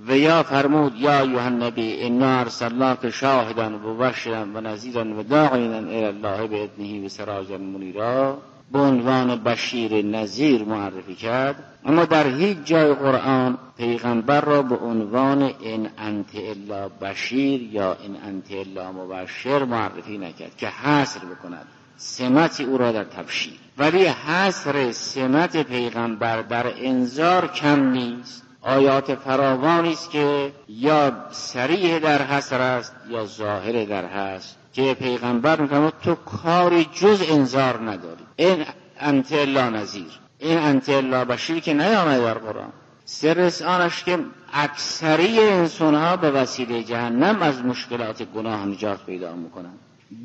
و یا فرمود یا ایها النبی انا ارسلناک شاهدا و مبشرا و نذیرا و داعیا الی الله باذنه و سراجا منیرا، به عنوان بشیر نذیر معرفی کرد. اما در هیچ جای قرآن پیغمبر را به عنوان ان انت الا بشیر یا ان انت الا مبشر معرفی نکرد که حصر بکند سمت او را در تبشیر. ولی حصر سمت پیغمبر در انذار کم نیست. آیات فراوانی است که یا صریح در حصر است یا ظاهر در حصر، که پیغمبر میگه تو کاری جز انذار نداری. این انت الا نذیر، این انت الا بشیر که نیامده در قرآن. سر آنش که اکثری انسانها به وسیله جهنم از مشکلات گناه نجات پیدا میکنند.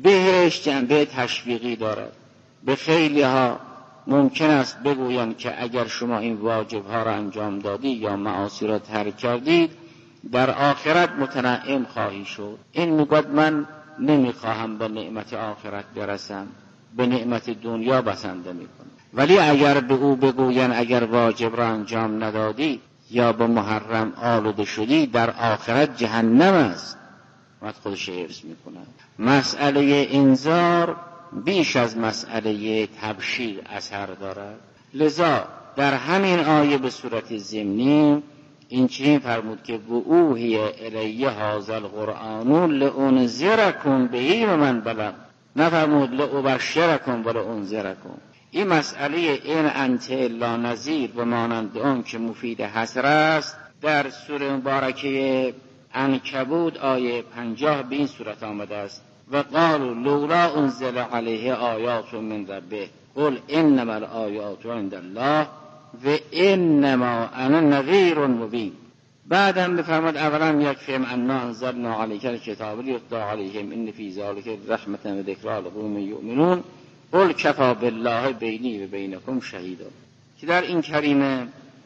بهش جنبه تشویقی دارد. به خیلی ها ممکن است بگویند که اگر شما این واجب ها را انجام دادید یا معاصی را ترک کردید در آخرت متنعم خواهی شد. این میگوید من نمیخواهم به نعمت آخرت برسم، به نعمت دنیا بسنده میکنم. ولی اگر به او بگوین اگر واجب را انجام ندادی یا به محرم آلوده شدی در آخرت جهنم است، وقت خودش حفظ میکنه. مسئله انذار بیش از مسئله تبشیر اثر دارد. لذا در همین آیه به صورت ضمنی این چنین فرمود که اوحی الی هذا القرآن لانذرکم به و من بلغ، نفرمود لابشرکم و لانذرکم. این مسئله این انت الا نذیر و مانند آن که مفید حصر است در سوره مبارکه عنکبوت آیه 50 به این صورت آمده است: و قالوا لولا انزل علیه آیات من ربه قل انما الآیات عند الله و انما انا نذیر مبین. بعدم بفرماد اولم یکفیهم انا انزلنا علیک الکتاب لیتلی علیهم ان فی ذلک رحمة و ذکری لقوم یؤمنون قل کفی بالله بینی و بینکم شهیدا. که در این کریمه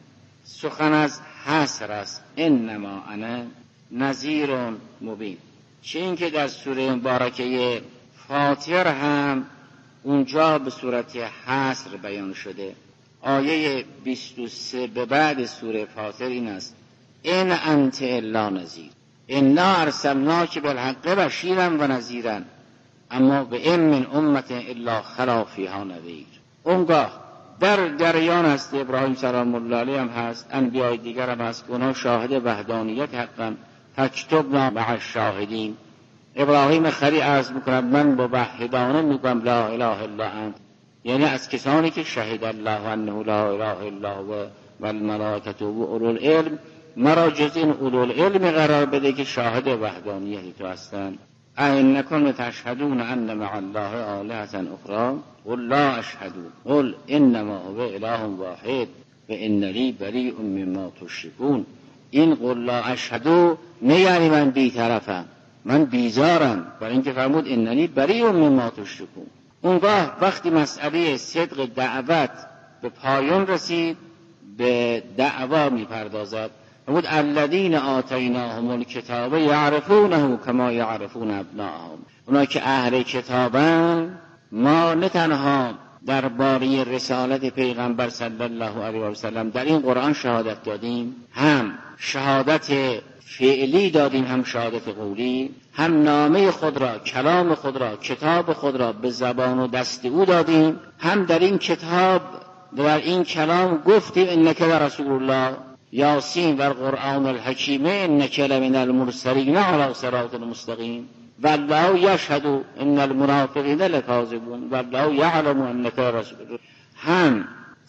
سخن از حصر است، انما انا نذیر مبین. چه این که در سوره مبارکه فاطر هم اونجا به صورت حصر بیان شده. آیه 23 به بعد سوره فاطر این است: ان انت الا نذیر انا ارسلناک بالحق بشیرا و نذیرا اما به ام من امت الا خلا فیها نذیر. اونگاه در جریان است ابراهیم سلام الله علیه هم هست، انبیاء دیگر هم هست، اونها شاهد وحدانیت حقا، فاکتبنا مع الشاهدین. ابراهیم خلی عرض میکند من با وحدانه میگم لا اله الا انت، یعنی از کسانی که شهد الله انه لا اله الا هو و الملائکه و اولو العلم، مرا جز این اولو العلم قرار بده که شاهد وحدانیت تو هستند. اینکم تشهدون ان مع الله آلهة اخرى قل لا اشهد قل انما هو اله واحد و اننی بریء مما تشرکون. این قل لا اشهد نه یعنی من بی‌طرفم، من بیزارم، برای اینکه فرمود اننی بریء مما تشرکون. اونگاه وقتی مسئله صدق دعوت به پایان رسید به دعوا میپردازد. فرمود الذین آتیناهم الکتاب یعرفونه کما یعرفون ابناءهم. اونا که اهل کتابن ما نه تنها درباره رسالت پیغمبر صلی الله علیه و سلم در این قرآن شهادت دادیم، هم شهادت فعلی دادیم، هم شهادت قولی، هم نامه خود را، کلام خود را، کتاب خود را به زبان و دست او دادیم، هم در این کتاب در این کلام گفتیم انک رسول الله یاسین و القرآن الحکیم انک لمن المرسلین علی صراط مستقیم والله یشهد ان المنافقین لکاذبون والله یعلم انک رسول الله. هم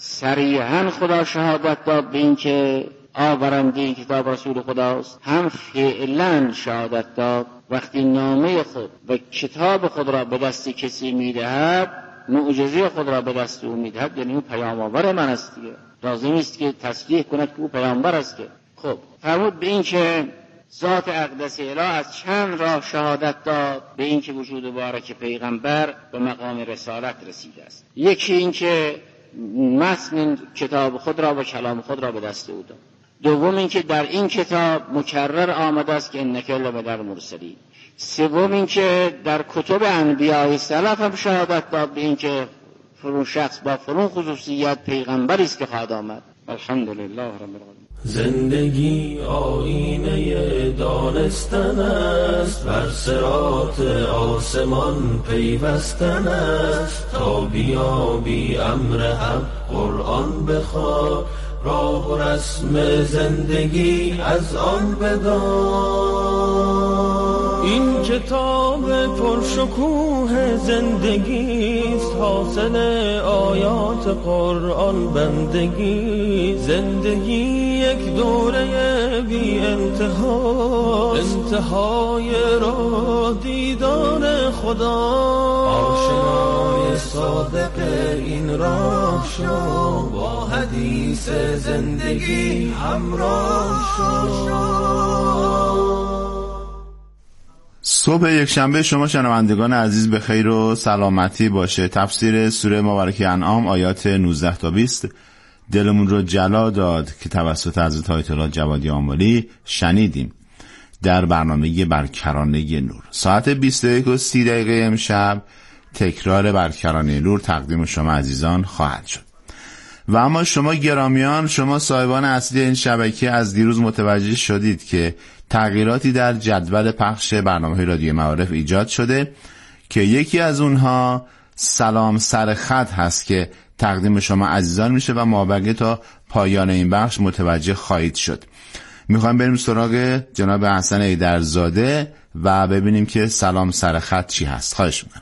صریحا خدا شهادت داد به این که آورنده این کتاب رسول خداست، هم فعلا شهادت داد وقتی نامه خود و کتاب خود را به دست کسی میدهد، معجزه خود را به دست او میدهد، یعنی او پیام آور من است دیگه، لازم نیست که تصدیق کند که او پیامبر است. که خب فرمود به این که ذات اقدس اله از چند راه شهادت داد به این که وجود مبارک پیغمبر به مقام رسالت رسیده است. یکی این که متن کتاب خود را و کلام خود را به دست او داد. دوم این که در این کتاب مکرر آمده است که انک لمن المرسلین. سوم این که در کتب انبیاء سلف هم شهادت داد به این که فلان شخص با فلان خصوصیت پیغمبری است که خواهد آمد. الحمدلله رب العالمین. زندگی آینه دانستن است، بر صراط آسمان پیوستن است. تا بیابی امر حق قرآن بخوان، راه و رسم زندگی از آن بدان. این کتاب پرشکوه زندگیست، حاصل آیات قرآن بندگی. زندگی یک دوره بی انتها، انتهای راه دیدار خدا. آشنای صادق این راه شو، با حدیث زندگی همراه شو. صبح یکشنبه شما شنوندگان عزیز به خیر و سلامتی باشه. تفسیر سوره مبارکه انعام آیات 19 تا 20 دلمون رو جلا داد که توسط حضرت آیت الله جوادی آملی شنیدیم در برنامه برکرانه نور. ساعت 21:30 امشب تکرار برکرانه نور تقدیم شما عزیزان خواهد شد. و اما شما گرامیان، شما صاحبان اصلی این شبکه از دیروز متوجه شدید که تغییراتی در جدول پخش برنامه رادیو معارف ایجاد شده که یکی از اونها سلام سر خط هست که تقدیم شما عزیزان میشه و مابقی تا پایان این بخش متوجه خواهید شد. میخوایم بریم سراغ جناب حسن ایدرزاده و ببینیم که سلام سر خط چی هست. خواهش میکنم.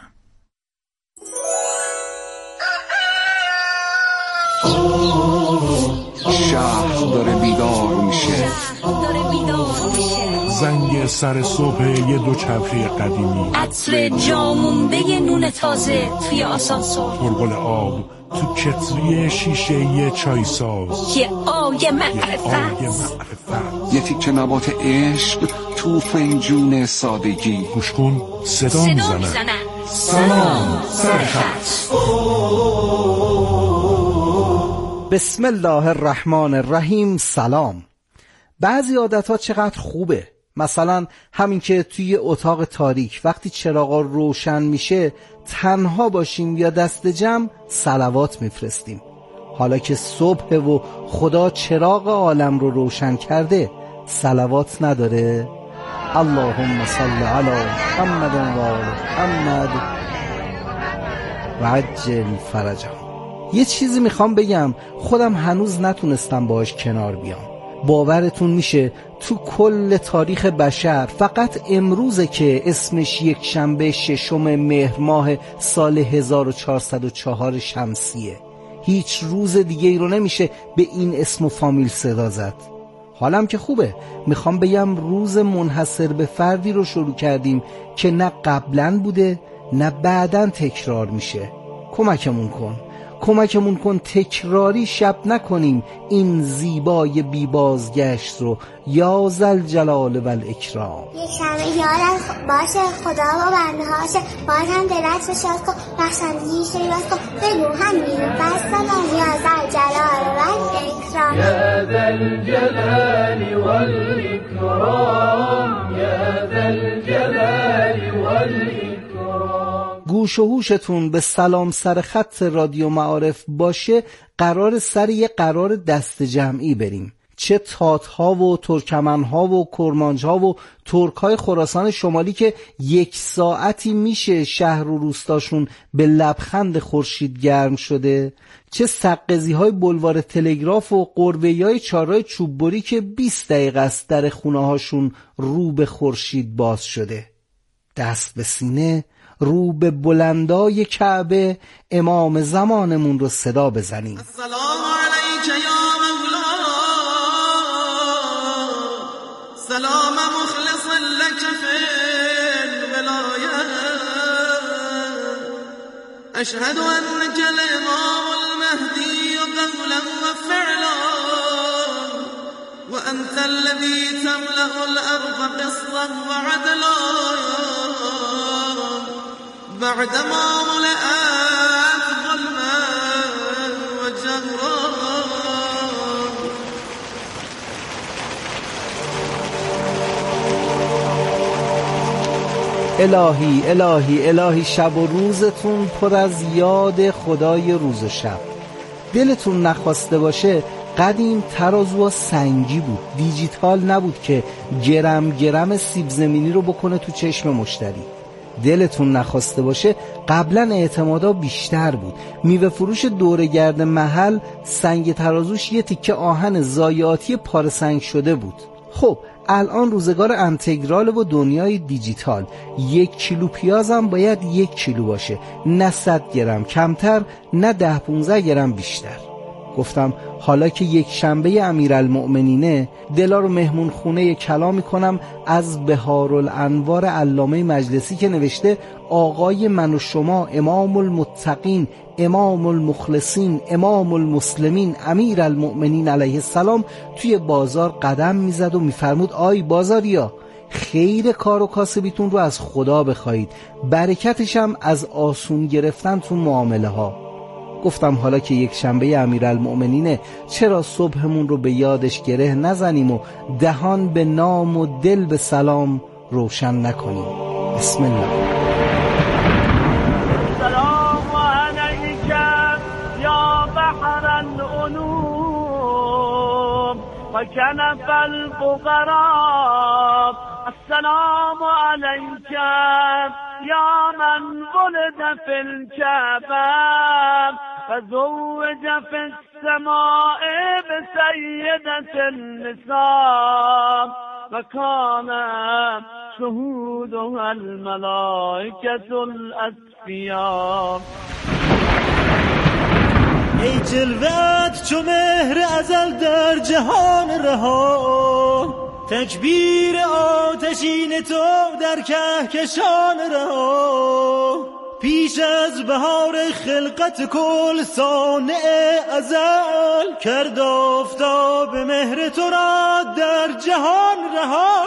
شهر داره بیدار میشه، زنگ سر صبح یه دوچرخه قدیمی، عطر جامونده نون تازه توی آسانسور، غلغل آب تو کتری شیشه یه چای ساز، یه آی معرفت، یه تیکه نبات عشق تو فنجون سادگی. گوش کن صدا میزنن. سلام سر خط. بسم الله الرحمن الرحیم. سلام. بعضی عادتها چقدر خوبه، مثلا همین که توی اتاق تاریک وقتی چراغا روشن میشه تنها باشیم یا دست جمع صلوات میفرستیم. حالا که صبح و خدا چراغ عالم رو روشن کرده صلوات نداره؟ اللهم صل علی محمد و آل محمد و عجل فرجهم. یه چیزی میخوام بگم، خودم هنوز نتونستم باش کنار بیام. باورتون میشه تو کل تاریخ بشر فقط امروزه که اسمش یک شنبه 6 مهر ماه سال 1404 شمسیه. هیچ روز دیگه ای رو نمیشه به این اسم و فامیل صدا زد. حالم که خوبه، میخوام بگم روز منحصر به فردی رو شروع کردیم که نه قبلا بوده نه بعدن تکرار میشه. کمکمون کن تکراری شب نکنیم این زیبای بی بازگشت رو. یا ذل جلال و الاکرام. یک شنبه یادت باشه خدا و بنده هاشه، باز هم دلت رو شاد کن، بخشندگیش رو باز کن، بگو همین بس کنم. یا ذل جلال و الاکرام، یا ذل جلال و الاکرام، یا ذل جلال و الاکرام. گوش و هوشتون به سلام سر خط رادیو معارف باشه. قرار سر یه قرار دست جمعی بریم. چه تات‌ها و ترکمن‌ها و کرمانج‌ها و ترک‌های خراسان شمالی که 1 ساعتی میشه شهر و روستاشون به لبخند خورشید گرم شده، چه سقزی‌های بلوار تلگراف و قروه‌های چهارراه چوببری که 20 دقیقه است در خونه‌هاشون رو به خورشید باز شده. دست به سینه، رو به بلندای کعبه، امام زمانمون رو صدا بزنیم. السلام علیک یا مولا، سلام مخلص لک فی الولایه، اشهد انک الامام المهدی قولا و فعلا، و انت الذی تملأ الارض قسطا و عدلا، بعدما ملأت ظلما و جهرا. الهی شب و روزتون پر از یاد خدای روز و شب. دلتون نخواسته باشه قدیم ترازوها سنگی بود، دیجیتال نبود که گرم گرم سیب زمینی رو بکنه تو چشم مشتری. دلتون نخواسته باشه قبلا اعتمادا بیشتر بود. میوه فروش دورگرد محل سنگ ترازوش یه تیکه آهن ضایعاتی پاره سنگ شده بود. خب الان روزگار انتگرال و دنیای دیجیتال. 1 کیلو پیازم باید 1 کیلو باشه، نه 100 گرم کمتر، نه 10-15 گرم بیشتر. گفتم حالا که یک شنبه امیرالمؤمنینه، دلا رو مهمون خونه کلامی کنم از بهارالانوار علامه مجلسی که نوشته آقای من و شما امام المتقین، امام المخلصین، امام المسلمین، امیرالمؤمنین علیه السلام توی بازار قدم میزد و میفرمود آی بازاریا، خیر کار و کاسبیتون رو از خدا بخواید، برکتش هم از آسون گرفتن تو معامله ها. گفتم حالا که یک شنبه امیرالمؤمنینه، چرا صبحمون رو به یادش گره نزنیم و دهان به نام و دل به سلام روشن نکنیم. بسم الله. السلام علیک یا بحر العلوم و کنف الفقراء. السلام علیک یا من ولد فی الکعبه فزوج فی السماء بسیدة النساء وکان شهودها الملائکة الاسفیاء. ای جلوت چو مهر ازل در جهان رها، تکبیر آتشین تو در کهکشان رها. پیش از بهار خلقت کل صانع ازل، کرد آفتاب مهر تو را در جهان رها.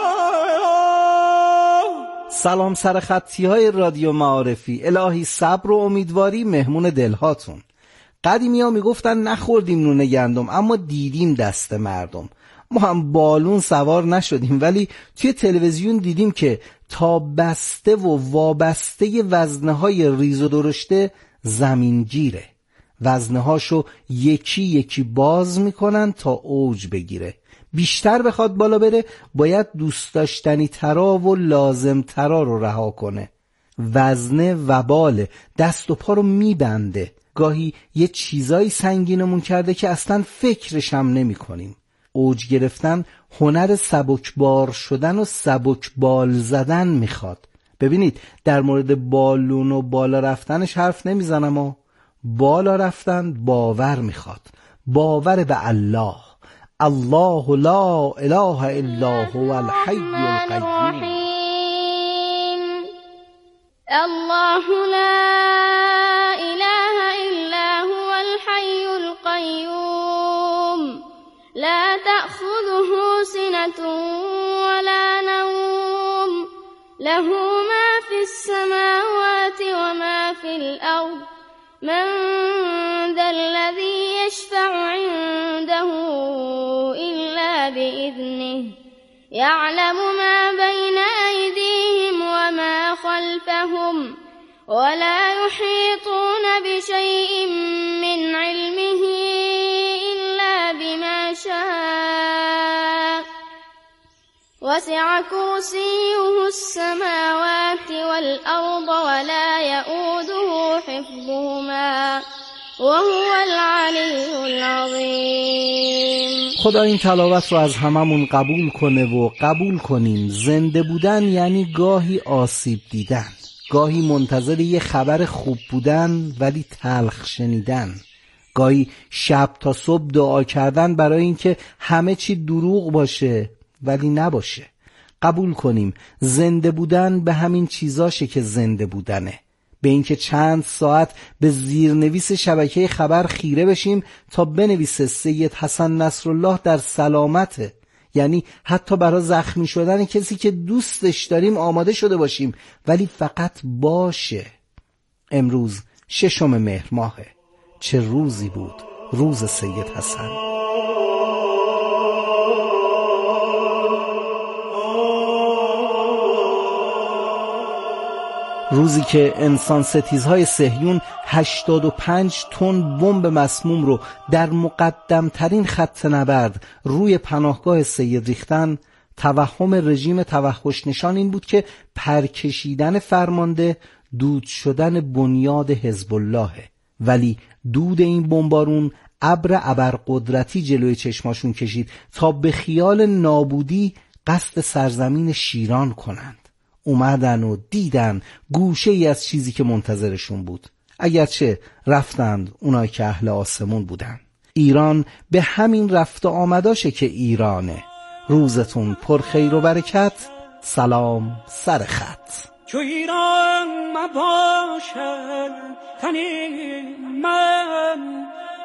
سلام سر خطی های رادیو معارفی، الهی صبر و امیدواری مهمون دلهاتون. قدیمی ها میگفتن نخوردیم نون گندم اما دیدیم دست مردم. ما هم بالون سوار نشدیم ولی توی تلویزیون دیدیم که تا بسته و وابسته وزنه های ریز و درشته زمین گیره. وزنه هاشو یکی یکی باز میکنن تا اوج بگیره. بیشتر بخواد بالا بره باید دوست داشتنی ترا و لازم ترا رو رها کنه. وزنه وباله، دست و پا رو میبنده. گاهی یه چیزایی سنگینمون کرده که اصلا فکرش هم نمی کنیم. اوج گرفتن هنر سبکبار شدن و سبکبال زدن میخواد. ببینید در مورد بالون و بالا رفتنش حرف نمیزنم و بالا رفتن باور میخواد. باور به الله. الله لا اله الا هو الحی القیوم. الله لا اله الا هو الحی القیوم لا تأخذه سنة ولا نوم له ما في السماوات وما في الأرض من ذا الذي يشفع عنده إلا بإذنه يعلم ما بين أيديهم وما خلفهم ولا يحيطون بشيء من علمه بما شاء وسع كرسيه السماوات والأرض ولا يؤوده حفظهما وهو العلی العظیم. خدا این تلاوت رو از هممون قبول کنه و قبول کنیم. زنده بودن یعنی گاهی آسیب دیدن، گاهی منتظر یه خبر خوب بودن ولی تلخ شنیدن، گاهی شب تا صبح دعا کردن برای اینکه همه چی دروغ باشه ولی نباشه. قبول کنیم زنده بودن به همین چیزاشه که زنده بودنه، به اینکه چند ساعت به زیرنویس شبکه خبر خیره بشیم تا بنویسه سید حسن نصرالله در سلامته، یعنی حتی برای زخمی شدن کسی که دوستش داریم آماده شده باشیم ولی فقط باشه. امروز 6 مهر ماهه. چه روزی بود، روز سید حسن. روزی که انسان ستیزهای صهیون 85 تن بمب مسموم رو در مقدمترین خط نبرد روی پناهگاه سید ریختن، توهم رژیم توحش نشان این بود که پرکشیدن فرمانده دود شدن بنیاد حزب الله، ولی دود این بمبارون ابر ابرقدرتی جلوی چشماشون کشید تا به خیال نابودی قصد سرزمین شیران کنند. اومدن و دیدن گوشه ای از چیزی که منتظرشون بود، اگرچه رفتند اونایی که اهل آسمون بودن. ایران به همین رفت و آمداشه که ایرانه. روزتون پر خیر و برکت. سلام سر خط. چو ایران مباشد تنی من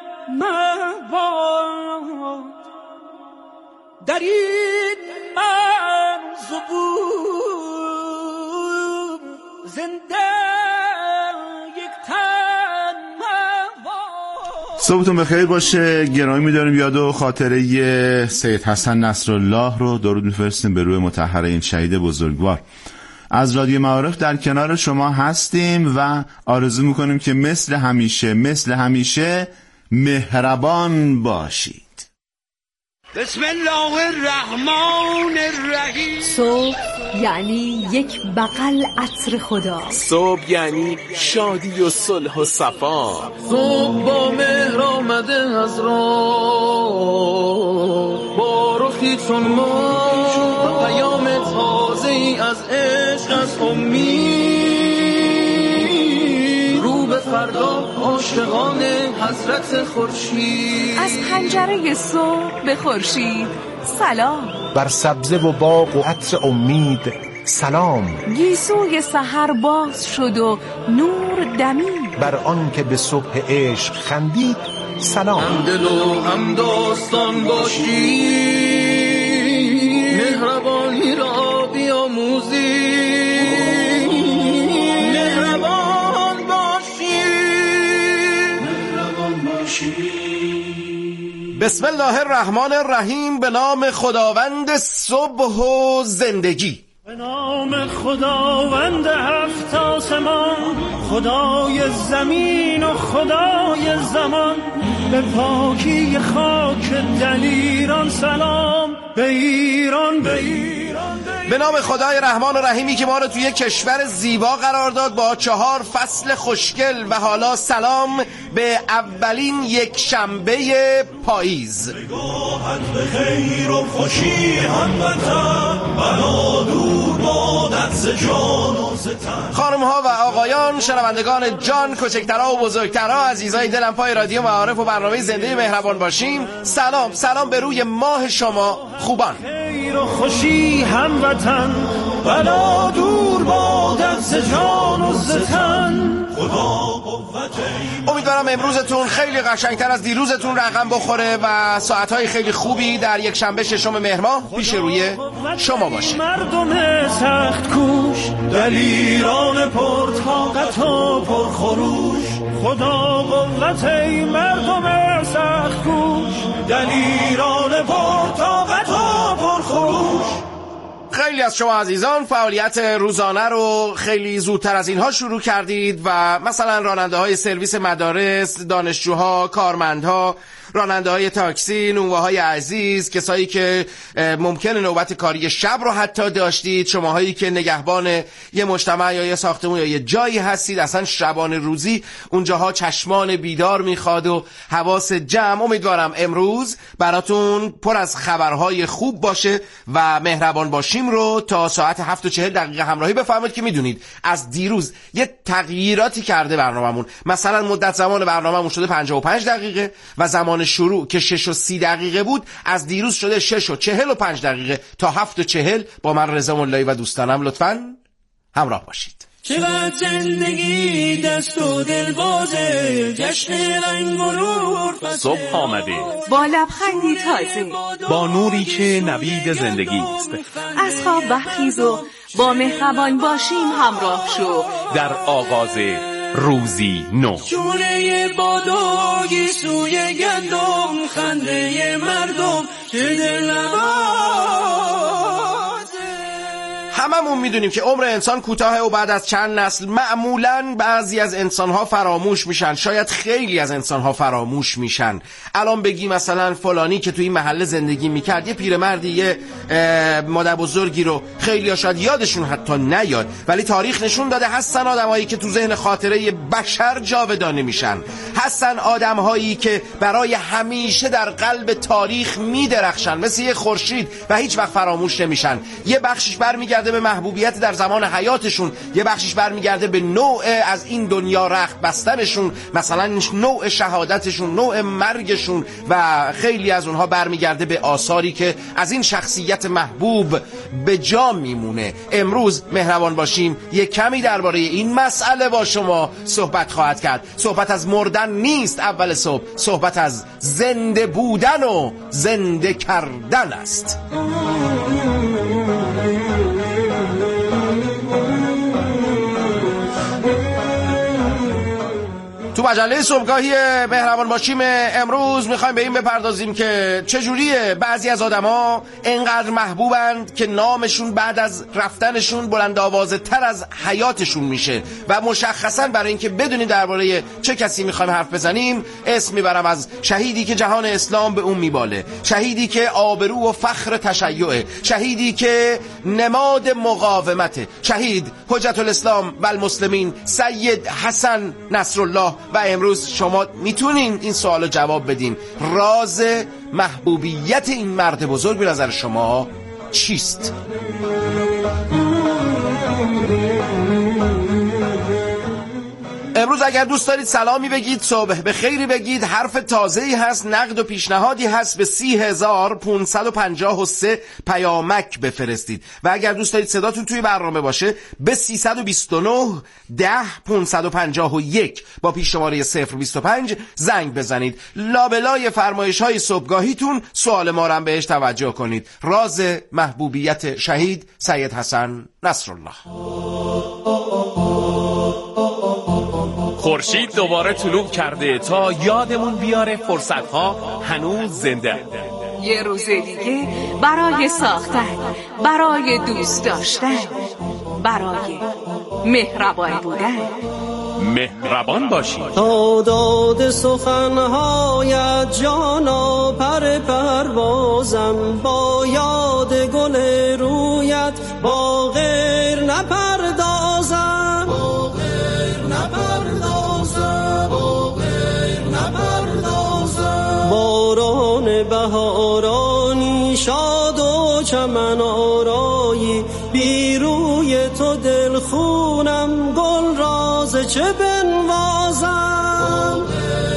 مباد در این من زبون زنده یک تن مباد. صبحتون بخیر باشه. گرامی می‌داریم یاد و خاطره سید حسن نصرالله رو درود می‌فرستیم به روح مطهر این شهید بزرگوار. از رادیو معارف در کنار شما هستیم و آرزو میکنیم که مثل همیشه مهربان باشید. بسم الله الرحمن الرحیم. صبح یعنی یک بغل عطر خدا. صبح یعنی شادی و صلح و صفا. صبح با مهر آمده از راه، با رخی چون ما پیام تازه ای از عشق، از امید، رو به فردا عاشقان حضرت خورشید. از پنجره صبح به خورشید سلام. بر سبزه و باغ و عطر امید سلام. گیسوی سحر باز شد و نور دمید. بر آن که به صبح عشق خندید سلام. همدل و هم داستان باشی، مهربانی را بیاموزی، مهربان باشی. بسم الله الرحمن الرحیم. به نام خداوند صبح و زندگی. به نام خداوند هفت آسمان، خدای زمین و خدای زمان. به پاکی خاک دلیران سلام. به ایران به ایران. به نام خدای رحمان و رحیمی که ما رو توی کشور زیبا قرار داد با 4 فصل خوشگل. و حالا سلام به اولین یک شنبه پاییز. نگاهت به خیر و خوشی هموطن، بلا دور بادت ز جان و ز تن. خانم ها و آقایان، شنوندگان جان، کوچکترها و بزرگترها، عزیزای دلم پای رادیو معارف و برنامه زنده مهربان باشیم، سلام به روی ماه شما خوبان. خیر و خوشی هموطن، بلا دور بادت ز جان و ز تن. امیدوارم امروزتون خیلی قشنگتر از دیروزتون رقم بخوره و ساعتهای خیلی خوبی در یک شنبه 6 مهر ماه پیش روی شما باشه. مردم سخت کوش، دلیران پرطاقت و پرخروش. خدا قوت ای مردم سخت کوش، دلیران پرطاقت و پرخروش. خیلی از شما عزیزان فعالیت روزانه رو خیلی زودتر از اینها شروع کردید و مثلا راننده های سرویس مدارس، دانشجوها، کارمندها، راننده های تاکسی، نونواهای عزیز، کسایی که ممکنه نوبت کاری شب رو حتی داشتید، شماهایی که نگهبان یه مجتمع یا یه ساختمون یا یه جایی هستید، اصلا شبان روزی اونجاها چشمان بیدار میخواد و حواس جمع. امیدوارم امروز براتون پر از خبرهای خوب باشه و مهربان باشیم رو تا ساعت 7:40 همراهی بفرمایید که میدونید از دیروز یه تغییراتی کرده برنامه‌مون. مثلا مدت زمان برنامه‌مون شده 55 دقیقه و زمان شروع که 6:30 بود از دیروز شده 6:45 تا 7:40. با من رضا ملایی و دوستانم لطفاً همراه باشید. چقدر زندگی دست و دل بازه، جشن رنگ و نور صبح آمده با لبخندی تازه، با نوری که نوید زندگی است. از خواب برخیز و با مهربان باشیم همراه شو در آغاز روزی نو. شونه باداگی سوی گندم، خنده مردم که دل نوازه. هممون میدونیم که عمر انسان کوتاهه و بعد از چند نسل معمولاً بعضی از انسان‌ها فراموش میشن، شاید خیلی از انسان‌ها فراموش میشن. الان بگی مثلا فلانی که تو این محله زندگی میکرد، یه پیرمردی، یه مادر بزرگی رو خیلی‌ها شاید یادشون حتی نیاد، ولی تاریخ نشون داده هستن آدمایی که تو ذهن خاطره بشر جاودانه میشن، هستن آدم‌هایی که برای همیشه در قلب تاریخ میدرخشن مثل یه خورشید و هیچ وقت فراموش نمیشن. یه بخشش برمیگرده به محبوبیت در زمان حیاتشون، یه بخشش برمیگرده به نوع از این دنیا رخت بستنشون، مثلا نوع شهادتشون، نوع مرگشون، و خیلی از اونها برمیگرده به آثاری که از این شخصیت محبوب به جا میمونه. امروز مهربان باشیم یک کمی درباره این مسئله با شما صحبت خواهد کرد. صحبت از مردن نیست اول صبح، صحبت از زنده بودن و زنده کردن است. تو مجله صبحگاهی مهربان باشیم امروز میخوایم به این بپردازیم که چجوریه بعضی از آدما انقدر محبوبند که نامشون بعد از رفتنشون بلند آوازه تر از حیاتشون میشه. و مشخصا برای اینکه بدونیم درباره چه کسی میخوایم حرف بزنیم، اسم میبرم از شهیدی که جهان اسلام به اون میباله، شهیدی که آبرو و فخر تشیعه، شهیدی که نماد مقاومته، شهید حجت الاسلام و المسلمین سید حسن نصرالله. و امروز شما میتونین این سوالو جواب بدین، راز محبوبیت این مرد بزرگ به نظر شما چیست؟ امروز اگر دوست دارید سلامی بگید، صبح به خیری بگید، حرف تازه‌ای هست، نقد و پیشنهادی هست، به 30553 پیامک بفرستید. و اگر دوست دارید صداتون توی برنامه باشه به 329 10 551 با پیش شماره 025 زنگ بزنید. لابلای فرمایش‌های صبحگاهیتون سوال ما رو بهش توجه کنید. راز محبوبیت شهید سید حسن نصرالله. خورشید دوباره طلوع کرده تا یادمون بیاره فرصت‌ها هنوز زنده. یه روز دیگه برای ساختن، برای دوست داشتن، برای مهربان بودن. مهربان باشید. تا داد سخنهایت جانا پر پروازم، با یاد گل رویت با غیر نپردازم، با غیر نپردازم، با غیر نپردازم. باران بهارانی شاد و چمن آرایی، بی روی تو دل خونم گل راز چه بنوازم.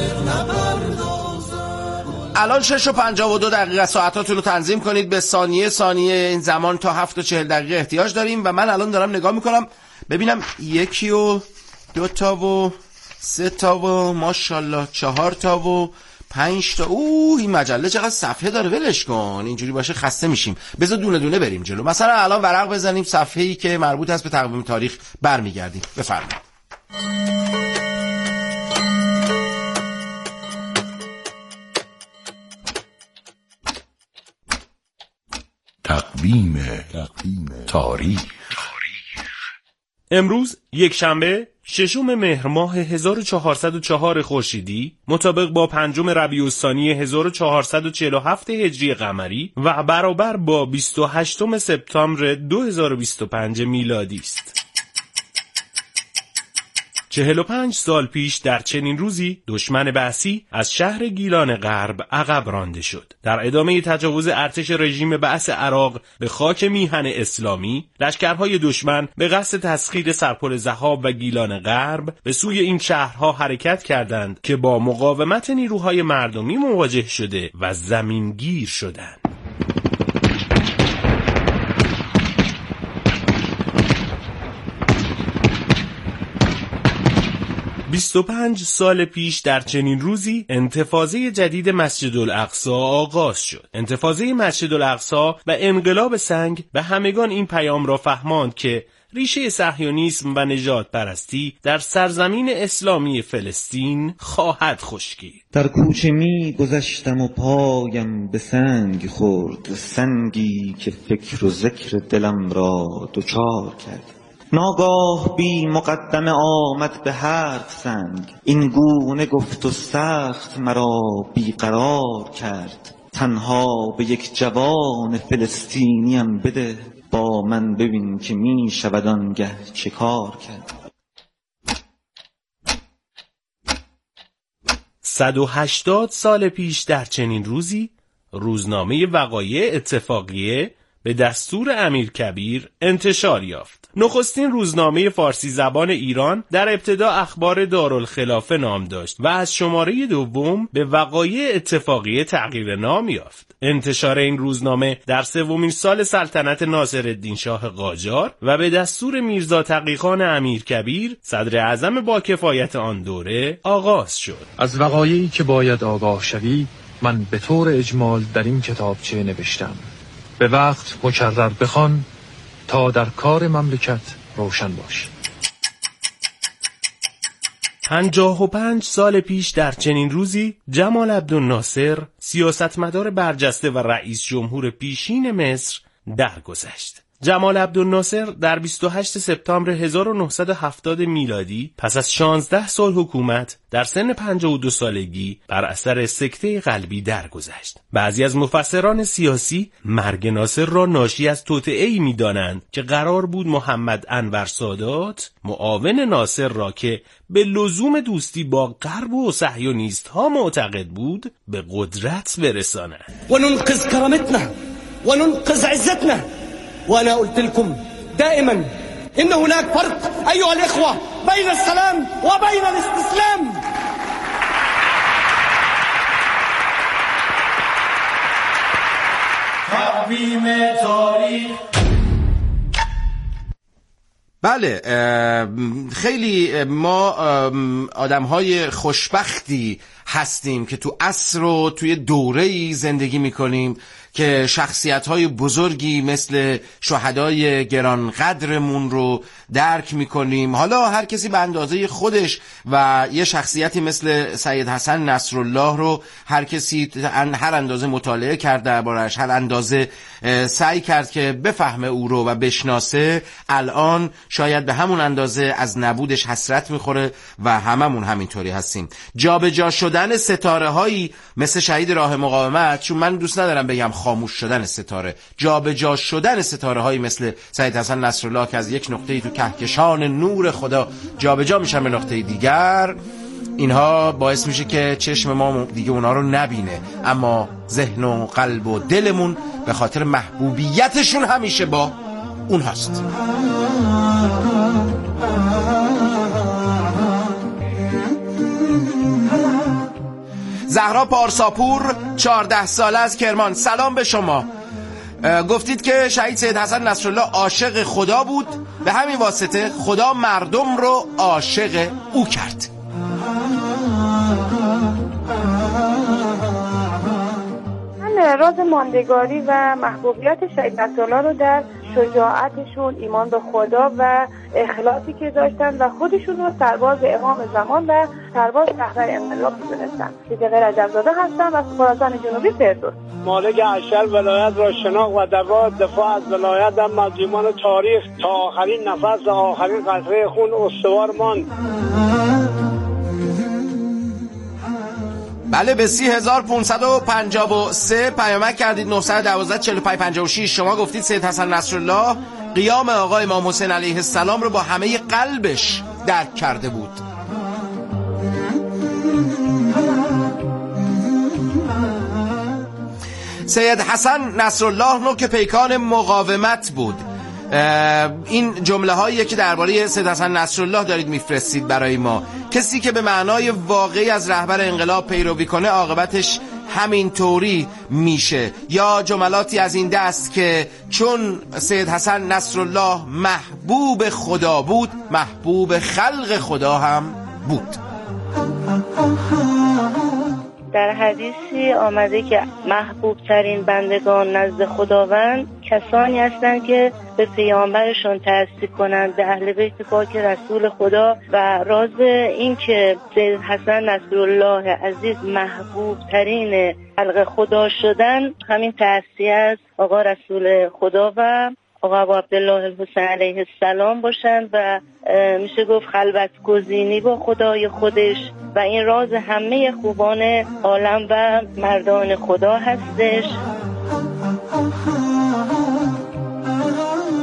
الان 6:52 ساعتاتون رو تنظیم کنید به ثانیه این زمان تا 7:40 احتیاج داریم. و من الان دارم نگاه میکنم ببینم 1 و 2 تا و 3 تا و ماشاءالله 4 تا و 5 تا. این مجله چقدر صفحه داره، ولش کن، اینجوری باشه خسته میشیم. بذار دونه دونه بریم جلو. مثلا الان ورق بزنیم صفحه‌ای که مربوط است به تقویم تاریخ، برمیگردیم. بفرمایید. تقویم تاریخ. امروز یک شنبه 6 مهر ماه 1404 خورشیدی مطابق با 5 ربیع الثانی 1447 هجری قمری و برابر با 28 سپتامبر 2025 میلادی است. 45 سال پیش در چنین روزی دشمن بعثی از شهر گیلان غرب عقب رانده شد. در ادامه تجاوز ارتش رژیم بعث عراق به خاک میهن اسلامی، لشکرهای دشمن به قصد تسخیر سرپل ضحاب و گیلان غرب به سوی این شهرها حرکت کردند که با مقاومت نیروهای مردمی مواجه شده و زمینگیر شدند. 25 سال پیش در چنین روزی انتفاضه جدید مسجد الاقصی آغاز شد. انتفاضه مسجد الاقصی و انقلاب سنگ به همگان این پیام را فهماند که ریشه صهیونیسم و نژاد پرستی در سرزمین اسلامی فلسطین خواهد خشکید. در کوچه می گذشتم و پایم به سنگ خورد، سنگی که فکر و ذکر دلم را دچار کرد. ناگاه بی مقدمه آمد به حرف سنگ، این گونه گفت و سخت مرا بیقرار کرد. تنها به یک جوان فلسطینیم بده، با من ببین که می شود آنگه چه کار کرد. 180 سال پیش در چنین روزی روزنامه وقایع اتفاقیه به دستور امیرکبیر انتشار یافت. نخستین روزنامه فارسی زبان ایران در ابتدا اخبار دارالخلافه نام داشت و از شماره دوم به وقایع اتفاقیه تغییر نام یافت. انتشار این روزنامه در سومین سال سلطنت ناصرالدین شاه قاجار و به دستور میرزا تقی‌خان امیرکبیر صدر اعظم با کفایت آن دوره آغاز شد. از وقایعی که باید آگاه شوی من به طور اجمال در این کتابچه نوشتم. به وقت مکرر بخوان تا در کار مملکت روشن باشی. 55 سال پیش در چنین روزی جمال عبدالناصر سیاستمدار برجسته و رئیس جمهور پیشین مصر درگذشت. جمال عبدالناصر در 28 سپتامبر 1970 میلادی پس از 16 سال حکومت در سن 52 سالگی بر اثر سکته قلبی درگذشت. بعضی از مفسران سیاسی مرگ ناصر را ناشی از توطئه‌ای می‌دانند که قرار بود محمد انور سادات معاون ناصر را که به لزوم دوستی با غرب و صهیونیست‌ها معتقد بود به قدرت برساند. وننقذ كرامتنا وننقذ عزتنا. وأنا قلت لكم دائما إن هناك فرق أيها الإخوة بين السلام وبين الاستسلام. تقویم تاریخ. بله، خیلی ما آدم‌های خوشبختی هستیم که تو عصر و توی دوره‌ای زندگی می‌کنیم که شخصیت‌های بزرگی مثل شهدای گرانقدرمون رو درک می‌کنیم. حالا هر کسی به اندازه خودش و یه شخصیتی مثل سید حسن نصرالله رو هر کسی هر اندازه مطالعه کرد دربارش، هر اندازه سعی کرد که بفهمه او رو و بشناسه، الان شاید به همون اندازه از نبودش حسرت می‌خوره و هممون همینطوری هستیم. جابجا شدن ستاره‌هایی مثل شهید راه مقاومت، چون من دوست ندارم بگم خاموش شدن ستاره، جابجا شدن ستاره‌هایی مثل سید حسن نصرالله که از یک نقطه‌ای تو کهکشان نور خدا جابجا میشن به نقطه دیگر، اینها باعث میشه که چشم ما دیگه اونا رو نبینه، اما ذهن و قلب و دلمون به خاطر محبوبیتشون همیشه با اون هست. زهرا پارساپور 14 ساله از کرمان، سلام به شما. گفتید که شهید سید حسن نصرالله عاشق خدا بود، به همین واسطه خدا مردم رو عاشق او کرد. من راز ماندگاری و محبوبیت شهید نصرالله رو در شجاعتشون، ایمان به خدا و اخلاصی که داشتن و خودشون رو سرباز امام زمان و سرباز رهبر انقلاب می‌دونستن. صدیق رجب‌زاده هستم از خراسان جنوبی فردوس. مالک اشر ولایت را شناخت و در راه دفاع از ولایت در مقدمان تاریخ تا آخرین نفس و آخرین قطره خون استوار ماند. بله، به 30553 پیامک کردید. 912 45 56 شما گفتید سید حسن نصرالله قیام آقا امام حسین علیه السلام رو با همه قلبش درک کرده بود. سید حسن نصرالله نو که پیکان مقاومت بود. این جمله هایی که درباره سید حسن نصرالله دارید میفرستید برای ما. کسی که به معنای واقعی از رهبر انقلاب پیروی کنه عاقبتش همین طوری میشه. یا جملاتی از این دست که چون سید حسن نصرالله محبوب خدا بود، محبوب خلق خدا هم بود. در حدیثی آمده که محبوب ترین بندگان نزد خداوند کسانی هستند که به پیامبرشون تأسیس کنند، به اهل بیت پاک رسول خدا. و راز این که سید حسن نصرالله عزیز محبوب ترین خلق خدا شدن همین تأسیس از آقا رسول خدا و آقا ابو عبدالله الحسین علیه السلام باشند و میشه گفت خلوت گزینی با خدای خودش و این راز همه خوبان عالم و مردان خدا هستش.